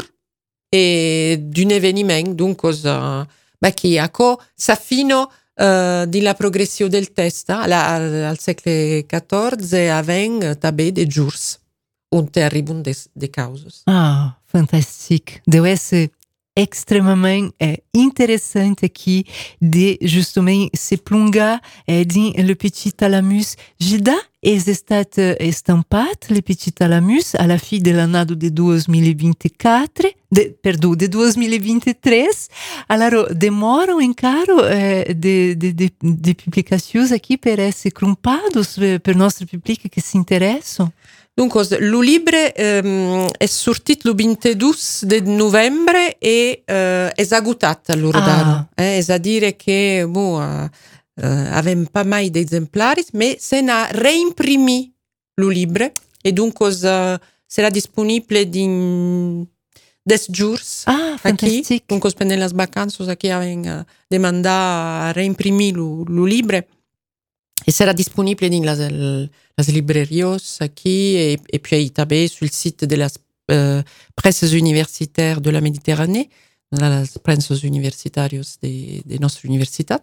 e d'un événement dunque uh, bah qui aco sa fino uh, di la progressione del test al, al secolo quattordici aven tabe de jours onde arribam de, de causas. Ah, fantástico. Deu esse extremamente é, interessante aqui de justamente se plongar é, din Le Petit Talamus. Gilda, es estat estampat Le Petit Talamus à la fin de l'annado de dois mil e vinte e quatro, de, perdão, de dois mil e vinte e três. Allora, demoram encaro é, de, de, de, de publicações aqui per essere crumpados per nostro pubblico che si interessano? Dunque, lo libre um, è sortito il ventidue di novembre e uh, è esagutato all'Urdano. Ah. Eh, è a dire che boh, uh, uh, avevamo pas mai di esemplari, ma se ne reimprimì lo libre e dunque uh, sarà disponibile in des jours. Ah, fantastico. Dunque, per le vacanze che avevamo uh, demandato a reimprimire lo, lo libre. E sarà disponibile in las, las librerios aquí e, e puis també sul site de las uh, presses universitaires de la Méditerranée, las presses universitarios de, de nostra universitat.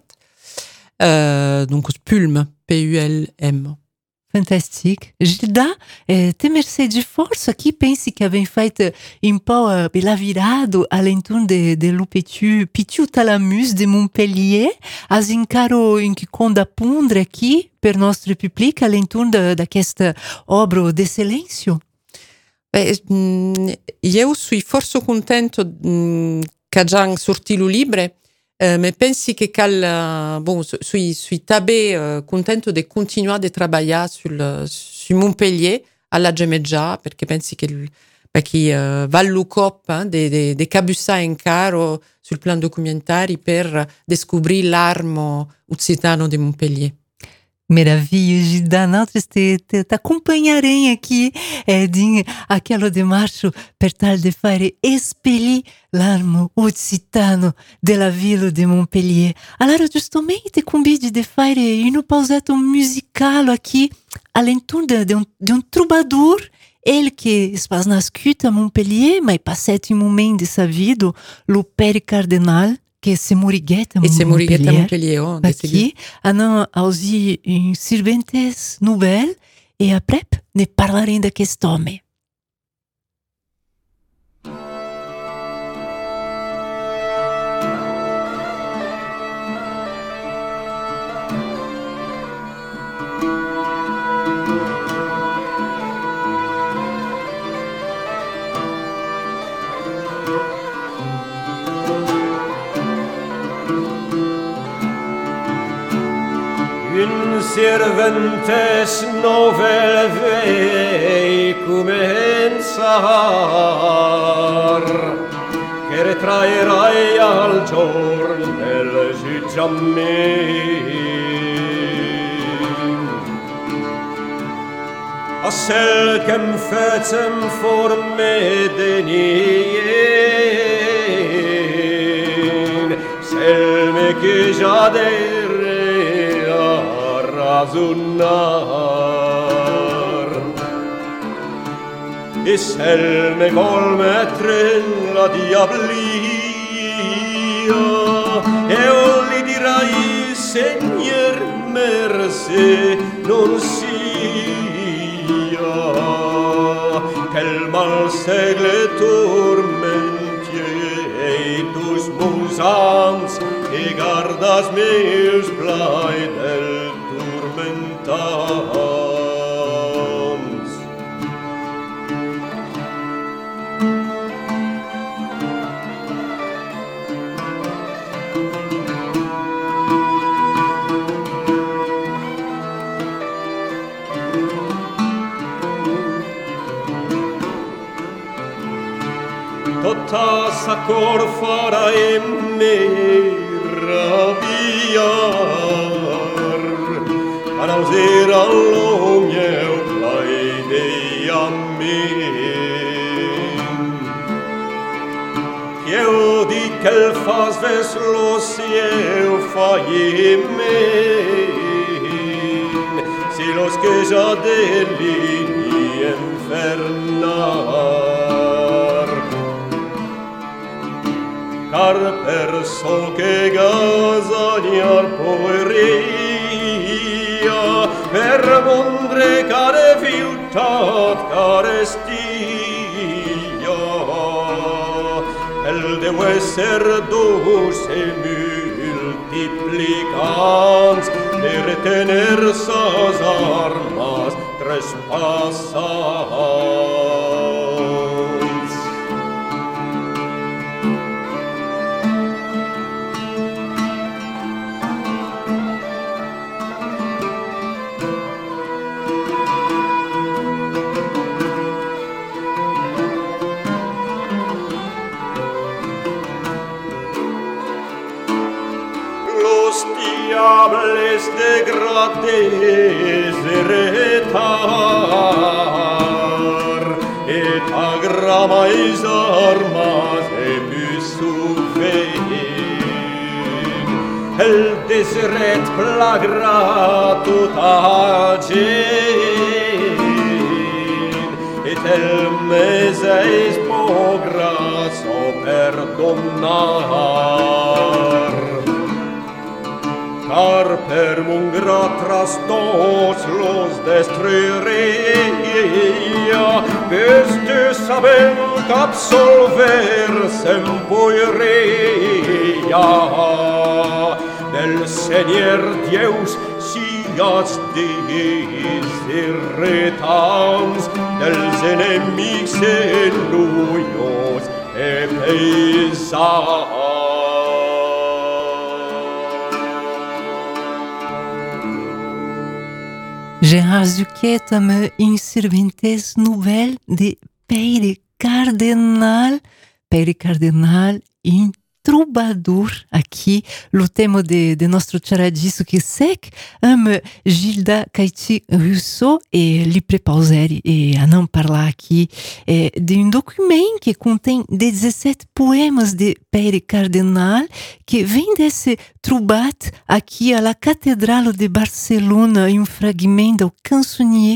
Uh, donc, Pulm, P U L M. Fantástico. Gilda, eh, te mercê de força aqui, pense que avem feito um pouco uh, pela virado alentour de, de lo Petit, Petit Talamus de Montpellier, as encaro em que conda pondre aqui per nostro pubblico alentour d'aquesta obra de silêncio? Beh, io sono forse contento che già sorti lo libre, Uh, ma pensi che cal, uh, bon, sui, sui tabè uh, contento di continuare a lavorare sul, su Montpellier alla Gemeggia, perché pensi che perché uh, va al cop eh, de, de, de cabussà in caro sul plan documentari per descobrir l'armo occitano di Montpellier. Maravilha, Gilda, nós te, te, te acompanharem aqui é, de aquela demarche per tal de fare espellir l'armo occitano della villa de Montpellier. Allora, giustamente, convidi de fare una pausetta musicale aqui, alentour de, de, un, de un troubadour, ele que è nascut a Montpellier, ma è passato un momento de sa vida, lo Père Cardinal, que se morigueta E se morigueta Montpellier, oh, aqui, anan aussi une serventes nouvelle, et après, ne parlarem d'aquest home. Une serventes nouvelle vei començar, che ritraerai al giorno del giugiament. A cel que em fecem forme de nien, cel me que ja dere razonar, e cel me vol mettre en la diablia, e on li dirai, Seigneur, merce, non sia, quel mal segle tormentier, dus meus ans, e gardas meus plai del tormentans. Tota sa cor farà in me rabiar, anauser allo meu plai dei amin. Eu dic qu'el fas ves lo ciel fai men, si los que ja delini infernar. Car per sol che gasaniar poeria, per mondre care fiutat carestia, el deu esser dus e multiplicans, per tener sas armas trespassans. Diables de grates retar, et agramais armas e bus souvein. El deseret plagra tota gen, et el meseis pogras o perdonar. Car per mungra tras tots los destruiria, peste sabem qu'absolver se'm poiria. Del Seigneur Dieus siats dins irretants, dels enemics ennuios e pesants. Gérard Zuquet me une serventes nouvelle de Père Cardenal. Père Cardenal, um troubadour aqui, o tema de, de nosso charadisco que sec, um Gilda Caiti Rousseau e li prepauseri e a não parlar aqui é, de um documento que contém dezessete poemas de Père Cardenal que vem desse troubat aqui à la Catedral de Barcelona, um fragmento do cançonier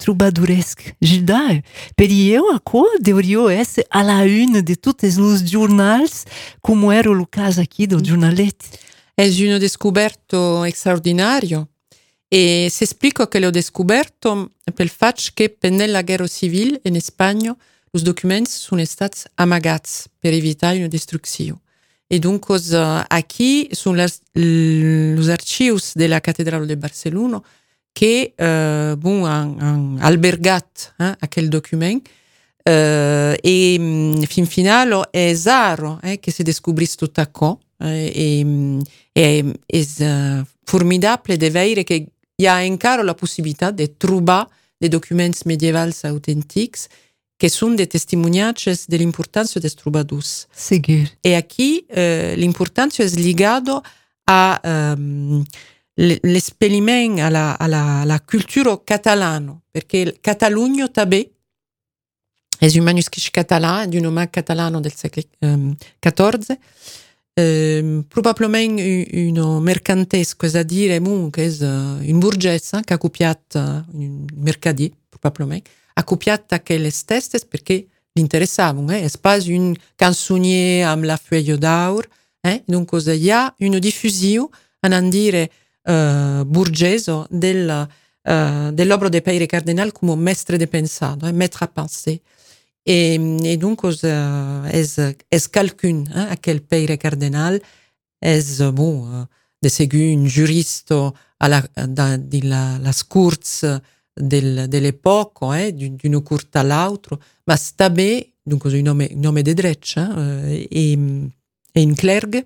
troubadoresque. Gilda, per eu a co deveria essere alla une de tutti os jornais, como era o caso aqui do giornalete. È un descoberto straordinario e si spiega che l'ho descoberto per il fatto che pendent la guerra civile in Spagna i documenti sono stati amagati per evitare una distruzione. E dunque uh, qui sono gli archivi della cattedrale di Barcellona che uh, bon, hanno albergato eh, quel documento uh, e um, fin finale è raro eh, che si scoprisse tutto ciò e è uh, formidabile di vedere che hi ha ancora la possibilità di trovare dei documenti medievali autentici che sono delle testimonianze dell'importanza dei troubadours. Sicuro. E qui eh, l'importanza è legata a um, l'esperimento alla, alla, alla cultura catalana, perché il Catalogno també è un manoscritto catalano, di un uomo catalano del secolo um, quattordici, um, probabilmente un mercantesco, è a dire che è un borghese che ha copiato un mercadier, probabilmente, ha copiato quelle stesse perché gli interessavano. Eh? È pas un canzonier amb la feuille d'or. Eh? Donc, il y a una diffusione, a dire, uh, burgese del, uh, dell'opera di Peyre Cardinal come mestre de pensado, eh? maître à penser. E, e dunque uh, è, è qualcun, eh? a quel Peyre Cardinal, è bon, uh, de seguire un giurista alla, da, di la, la scorsa Del, dell'epoca, eh, di, di una curta all'altro, ma sta bene, dunque un nome, un nome di dreccia, eh, e, e in clerghe,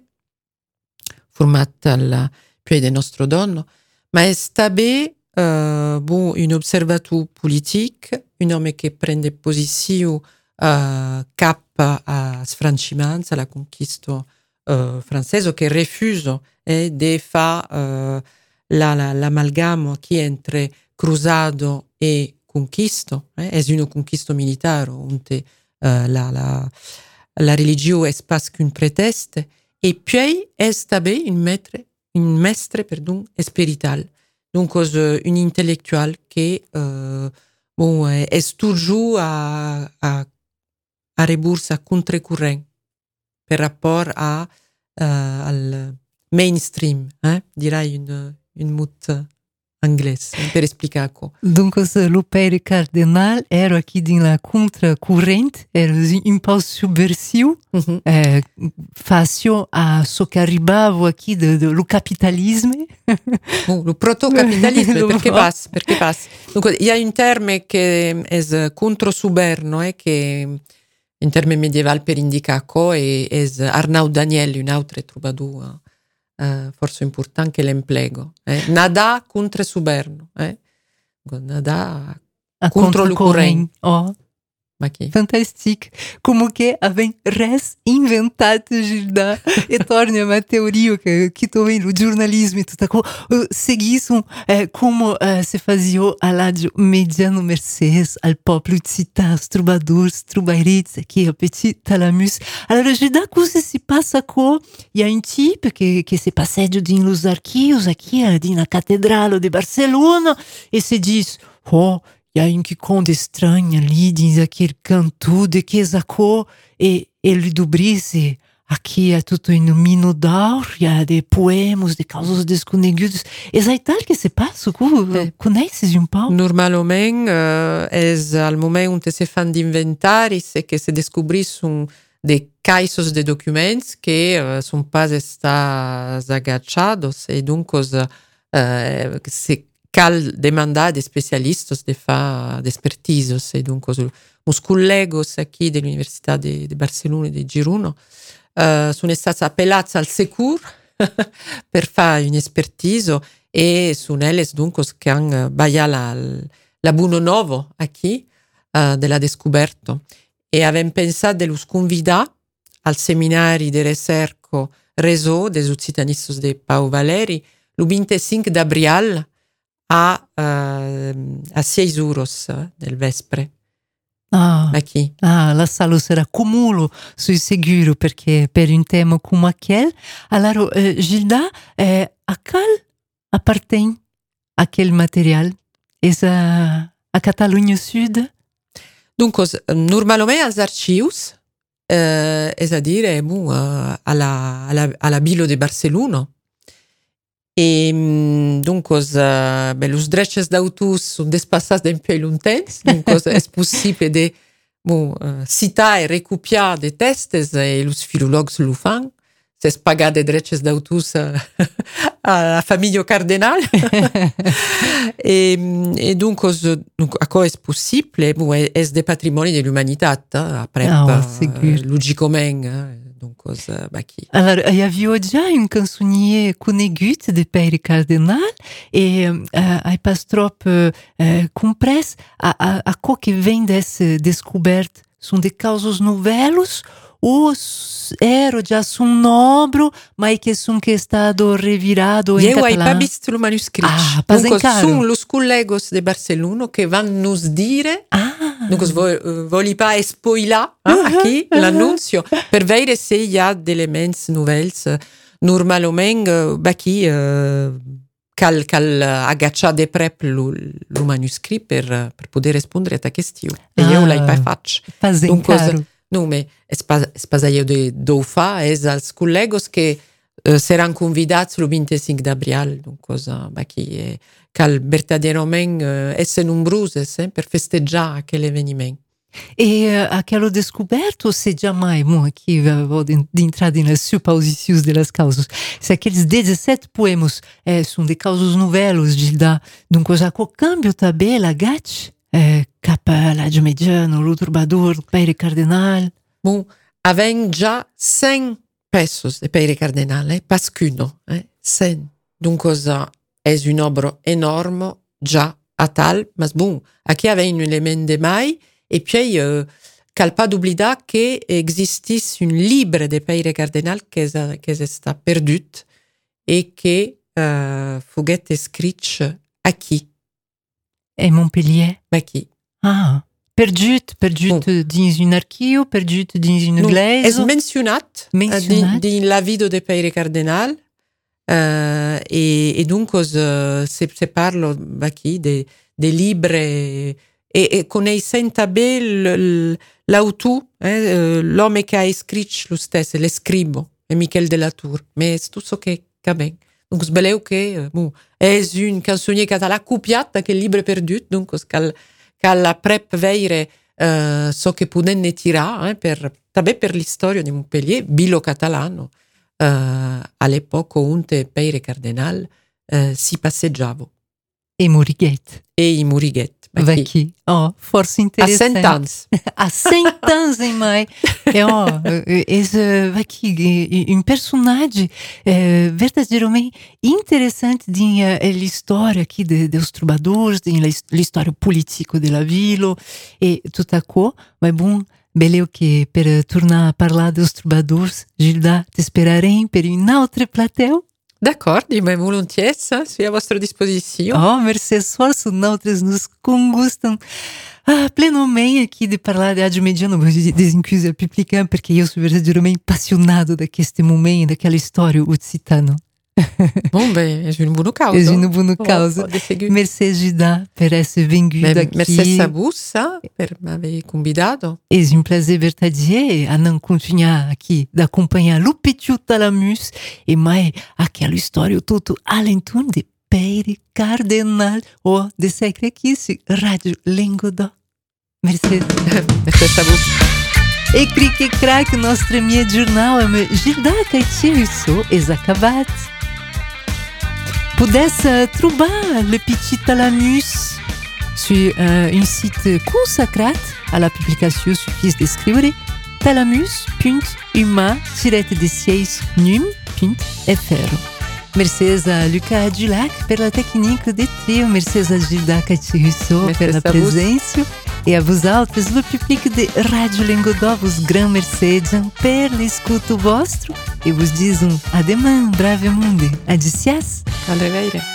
formata al piede del nostro donno, ma sta bene uh, bon, un osservatore politico, un nome che prende posizione uh, cap a sfrancimento, alla conquista uh, francese, che refusa eh, di fare uh, la, la, l'amalgama che entre cruzado e conquisto, eh? È un conquisto militare, onde uh, la, la, la religione è pas qu'un preteste, e poi è també un maître, un mestre, pardon, spiritual, donc uh, un intellectual che uh, bon, è, è toujours a, a, a reburs, a contracorrent per rapport a, uh, al mainstream, eh? Direi un, un mot inglese, per spiegare quoi. Donc, le Peyre Cardinal era aqui nella contracorrente, era un po' subversivo, mm-hmm. eh, facile a so che arrivava qui dello capitalismo. Oh, lo proto-capitalismo, perché passa? Perché passa? Dunque, il y a un termine che è controsuberno, eh, che un termine medievale per indicare quoi, e è Arnaud Daniel, un altro troubadour. Uh, forse importante che l'impiego eh? Nada contro suberno eh? Nada a contro l'occorrente. Oh. Ma che? Fantastico. Come che avem res inventato, Gilda, e torna a una teoria che, che tu vedi, il giornalismo e tutto quello, uh, seguissero eh, come uh, si faceva alla mediano Mercedes, al popolo di città, troubadours, troubairites, qui a petit talamus. Allora, Gilda, cosa si passa qua? Il y a un type che, che si passeggia in los archivi, qui, nella cattedrale di Barcellona, e si dice, oh, il y a une qui compte estranha ali, diz aquele canto de que sacou, e ele dobrisse aqui é tudo em minodaur, il y a des poèmes, des casos desconhecidos. E sai tal que se passa, eh. Conheces un po'? Normalmente uh, è al momento che si fanno inventari e che si scopriscono dei casos de documents che uh, sono pas stati agachati e dunque uh, si cal demandar de specialistas de fa de expertisos e dunque os collegos aquí dell'Università di, di Barcellona e di Girona uh, sono stati appellati al secur per fare un'espertiso e sono elles dunque che hanno baia la, la buono novo aquí uh, della descoberto e avem pensato de los convidar al seminari de recerco réseau des occitanistes de Pau Valeri il venticinque d'abril a, uh, a sei euros del vespre. Ah, Aqui. Ah, la sala sarà cumulo, sui sicuro, perché per un tema come aquel, allora, eh, Gilda, eh, a qual appartiene aquel material? Es a, a Catalunha Sud? Donc, normalement, als archius, euh, és a dir, eh, bon, uh, a la, a la, a la Vila de Barcelona. E donc, os, uh, ben, os drets d'autors sunt despassats d'un peu lontans, donc és possible de bon, uh, citar e recopiar de testes, e os filologs lo fan. C'est pagar de drets d'autors uh, a la família cardenal. e, e donc, os, donc, a quoi és possible? Bon, és de patrimoni de l'humanitat, eh, après, Ah, uh, logicament, eh, donc, os, uh, baqui. Alors, il y avait déjà un cançonier conegut de Pere Cardenal e uh, hai pas trop uh, uh, comprès a, a, a co que vem desse descoberto são de causos novelos ou era già un nobro, ma che sono che è stato revirato in Io catalano? hai pas visto lo manoscritto. Ah, pas donc, encara. sono los collegos de Barcelona che vanno nos dire, Ah. donc vo, voglio pas spoiler eh, qui l'annuncio, per vedere se il y a des éléments nouvelles. Normalement, bah, qui uh, cal, cal agaccia de prep lo, lo manoscritto per, per poter rispondere a ta questione. E Ah. io l'hai pas fatto. Pas Donc, encara. non, mais è pas, è pas io de d'ofa, è als collegos che uh, saranno convidati il venticinque d'abril, donc cosa, bah, qui è cal verdaderamente uh, essere numerose eh, per festeggiare quell'avvenimento. E uh, aquilo descoberto, se jamais, bom, aqui uh, vou de, de entrar nas suposições das causas, se aqueles dezessete poemas eh, são de causas novelos, Gilda, donc já com o câmbio também, la gatch, eh, capa l'Age Mediano, lo Troubadour, Pere Cardenal. Bon, avem già cent pesos de Pere Cardenal, eh, pascuno, eh, cent. Donc cosa, è un obro enorme, già a tal, ma bon, aquí avem un element de mai, e poi uh, cal pas d'oblidar che existis un libre de Pere Cardenal che è, che è sta perdut e che uh, fuguet escrit aquí. E Montpellier. Aquí. Ah, perdut, perdut Bon. dins un archiu, perdut dins un Non, iglesia. és mencionat, Mencionat. Uh, din, din la vida de Pere Cardenal uh, e, e dunque uh, se, se parlo aquí de, de libre e, e conoscent bene l'autor, eh, l'uomo che ha scritto lo stesso, l'escribo, è Michel de la Tour, ma è tutto che caben. Donc sbeleu che uh, è un canzonier català copiat che libre perdut, donc cal, cal prep veire uh, so che pudenne tirare eh, per, també per l'istoria di Montpellier, bilo catalano, uh, all'epoca onde Pere Cardenal uh, si passeggiava. E Moriguet. E i Moriguet. Aqui. Oh, forse A interessante. cent ans. A cent ans em mai. E ó, é aqui um personagem é, verdadeiramente interessante da história aqui de, dos troubadours, da história política da vila e tudo aquilo. Mas bom, beleza que per tornar a parlar dos troubadours, Gilda, te esperarei per un altre plateau. D'accord, mais volontiers, je suis à votre disposition. Oh, merci, sforço, noutras nos congustam ah, plenamente aqui de falar de Age Mediano, desinclusa publicando, porque eu sou verdadeiramente apaixonado daquele momento, daquela história occitana. Bon, ben, è una buona causa. È una buona causa. Oh, oh, merci, Gilda, per essere venuta aqui. Merci a vous per m'aver convidato. É um prazer verdadeiro a não continuar aqui, de acompanhar o Petit Talamus e mais aquela história toda além de Pere Cardenal ou de secre aqui, se Rádio Lengodó. Merci. Merci a vous. E crique craque, nosso premier jornal é Gilda Caetiro, exacabat. Pudesse trouver le Petit Talamus sur euh, un site consacré à la publication, suffit d'escrire talamus ponto uma tiret de seis num ponto f r. Merci a Luca Dulac per la technique de trio, merci a Gilda Caetiro per la presença e a vous autres, le public de Rádio Lengodó, vos grand merci per l'escuto vostro e vos disons a demain, brave monde. Adicias. Al reveire.